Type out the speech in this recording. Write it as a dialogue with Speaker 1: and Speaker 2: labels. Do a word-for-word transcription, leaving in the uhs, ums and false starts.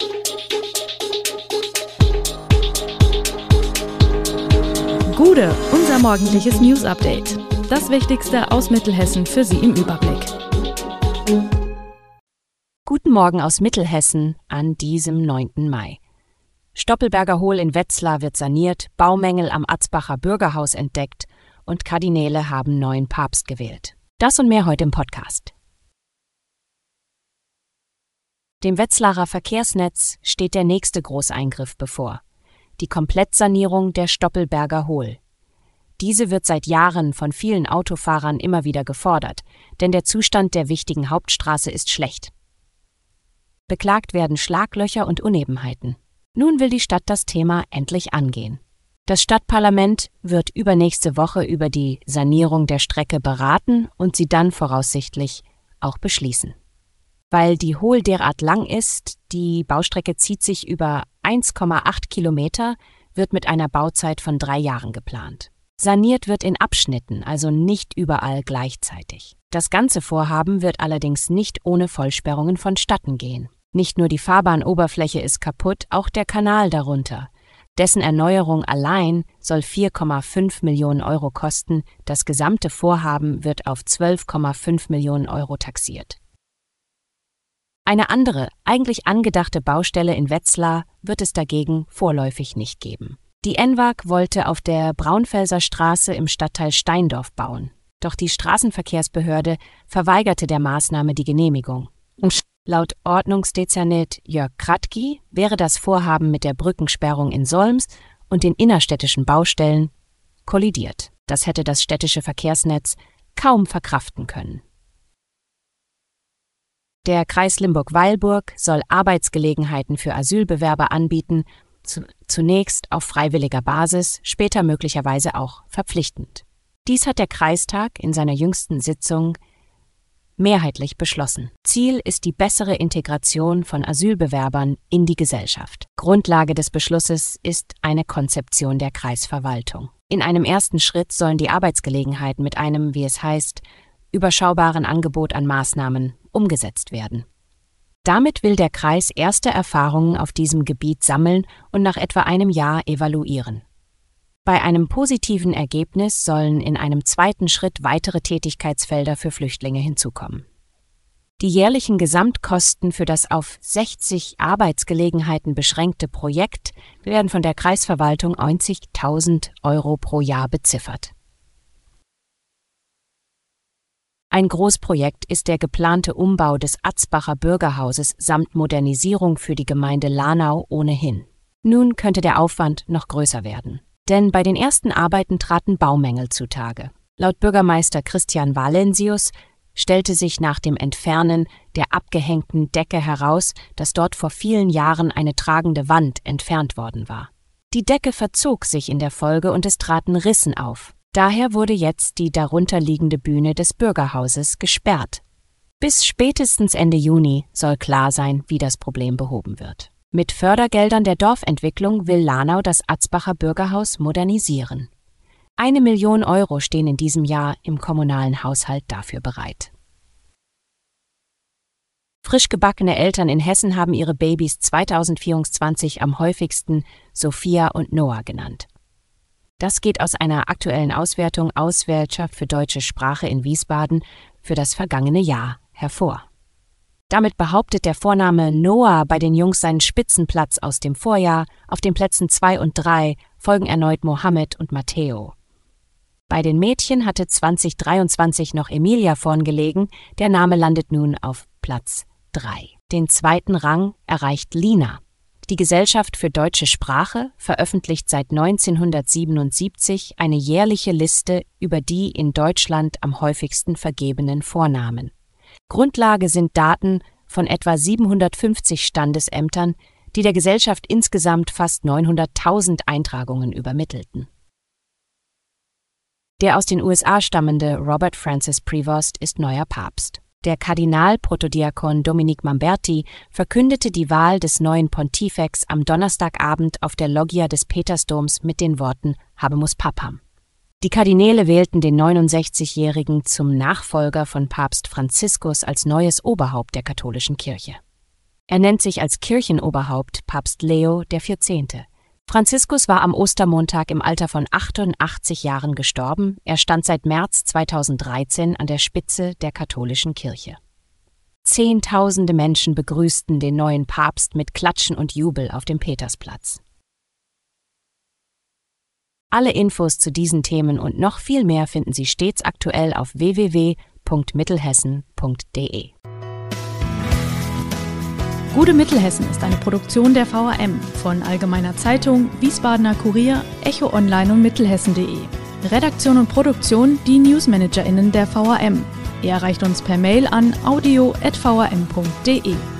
Speaker 1: Gude, unser morgendliches News-Update. Das Wichtigste aus Mittelhessen für Sie im Überblick.
Speaker 2: Guten Morgen aus Mittelhessen an diesem neunten Mai. Stoppelberger Hohl in Wetzlar wird saniert, Baumängel am Atzbacher Bürgerhaus entdeckt und Kardinäle haben neuen Papst gewählt. Das und mehr heute im Podcast. Dem Wetzlarer Verkehrsnetz steht der nächste Großeingriff bevor: die Komplettsanierung der Stoppelberger Hohl. Diese wird seit Jahren von vielen Autofahrern immer wieder gefordert, denn der Zustand der wichtigen Hauptstraße ist schlecht. Beklagt werden Schlaglöcher und Unebenheiten. Nun will die Stadt das Thema endlich angehen. Das Stadtparlament wird übernächste Woche über die Sanierung der Strecke beraten und sie dann voraussichtlich auch beschließen. Weil die Hohl derart lang ist, die Baustrecke zieht sich über eins Komma acht Kilometer, wird mit einer Bauzeit von drei Jahren geplant. Saniert wird in Abschnitten, also nicht überall gleichzeitig. Das ganze Vorhaben wird allerdings nicht ohne Vollsperrungen vonstatten gehen. Nicht nur die Fahrbahnoberfläche ist kaputt, auch der Kanal darunter. Dessen Erneuerung allein soll vier Komma fünf Millionen Euro kosten, das gesamte Vorhaben wird auf zwölf Komma fünf Millionen Euro taxiert. Eine andere, eigentlich angedachte Baustelle in Wetzlar wird es dagegen vorläufig nicht geben. Die N W A G wollte auf der Braunfelser Straße im Stadtteil Steindorf bauen. Doch die Straßenverkehrsbehörde verweigerte der Maßnahme die Genehmigung. Laut Ordnungsdezernent Jörg Kratky wäre das Vorhaben mit der Brückensperrung in Solms und den innerstädtischen Baustellen kollidiert. Das hätte das städtische Verkehrsnetz kaum verkraften können. Der Kreis Limburg-Weilburg soll Arbeitsgelegenheiten für Asylbewerber anbieten, zu, zunächst auf freiwilliger Basis, später möglicherweise auch verpflichtend. Dies hat der Kreistag in seiner jüngsten Sitzung mehrheitlich beschlossen. Ziel ist die bessere Integration von Asylbewerbern in die Gesellschaft. Grundlage des Beschlusses ist eine Konzeption der Kreisverwaltung. In einem ersten Schritt sollen die Arbeitsgelegenheiten mit einem, wie es heißt, überschaubaren Angebot an Maßnahmen umgesetzt werden. Damit will der Kreis erste Erfahrungen auf diesem Gebiet sammeln und nach etwa einem Jahr evaluieren. Bei einem positiven Ergebnis sollen in einem zweiten Schritt weitere Tätigkeitsfelder für Flüchtlinge hinzukommen. Die jährlichen Gesamtkosten für das auf sechzig Arbeitsgelegenheiten beschränkte Projekt werden von der Kreisverwaltung neunzigtausend Euro pro Jahr beziffert. Ein Großprojekt ist der geplante Umbau des Atzbacher Bürgerhauses samt Modernisierung für die Gemeinde Lahnau ohnehin. Nun könnte der Aufwand noch größer werden. Denn bei den ersten Arbeiten traten Baumängel zutage. Laut Bürgermeister Christian Valensius stellte sich nach dem Entfernen der abgehängten Decke heraus, dass dort vor vielen Jahren eine tragende Wand entfernt worden war. Die Decke verzog sich in der Folge und es traten Rissen auf. Daher wurde jetzt die darunterliegende Bühne des Bürgerhauses gesperrt. Bis spätestens Ende Juni soll klar sein, wie das Problem behoben wird. Mit Fördergeldern der Dorfentwicklung will Lahnau das Atzbacher Bürgerhaus modernisieren. Eine Million Euro stehen in diesem Jahr im kommunalen Haushalt dafür bereit. Frisch gebackene Eltern in Hessen haben ihre Babys zweitausendvierundzwanzig am häufigsten Sophia und Noah genannt. Das geht aus einer aktuellen Auswertung Auswärtschaft für deutsche Sprache in Wiesbaden für das vergangene Jahr hervor. Damit behauptet der Vorname Noah bei den Jungs seinen Spitzenplatz aus dem Vorjahr. Auf den Plätzen zwei und drei folgen erneut Mohammed und Matteo. Bei den Mädchen hatte zwanzig dreiundzwanzig noch Emilia vorn gelegen, der Name landet nun auf Platz drei. Den zweiten Rang erreicht Lina. Die Gesellschaft für deutsche Sprache veröffentlicht seit neunzehnhundertsiebenundsiebzig eine jährliche Liste über die in Deutschland am häufigsten vergebenen Vornamen. Grundlage sind Daten von etwa siebenhundertfünfzig Standesämtern, die der Gesellschaft insgesamt fast neunhunderttausend Eintragungen übermittelten. Der aus den U S A stammende Robert Francis Prevost ist neuer Papst. Der Kardinal-Protodiakon Dominique Mamberti verkündete die Wahl des neuen Pontifex am Donnerstagabend auf der Loggia des Petersdoms mit den Worten Habemus Papam. Die Kardinäle wählten den neunundsechzigjährigen zum Nachfolger von Papst Franziskus als neues Oberhaupt der katholischen Kirche. Er nennt sich als Kirchenoberhaupt Papst Leo der vierzehnte. Franziskus war am Ostermontag im Alter von achtundachtzig Jahren gestorben. Er stand seit März zweitausenddreizehn an der Spitze der katholischen Kirche. Zehntausende Menschen begrüßten den neuen Papst mit Klatschen und Jubel auf dem Petersplatz. Alle Infos zu diesen Themen und noch viel mehr finden Sie stets aktuell auf w w w punkt mittelhessen punkt d e.
Speaker 1: Gute Mittelhessen ist eine Produktion der V A M von Allgemeiner Zeitung, Wiesbadener Kurier, Echo Online und Mittelhessen punkt de. Redaktion und Produktion die NewsmanagerInnen der V A M. Ihr erreicht uns per Mail an audio at v a m punkt d e.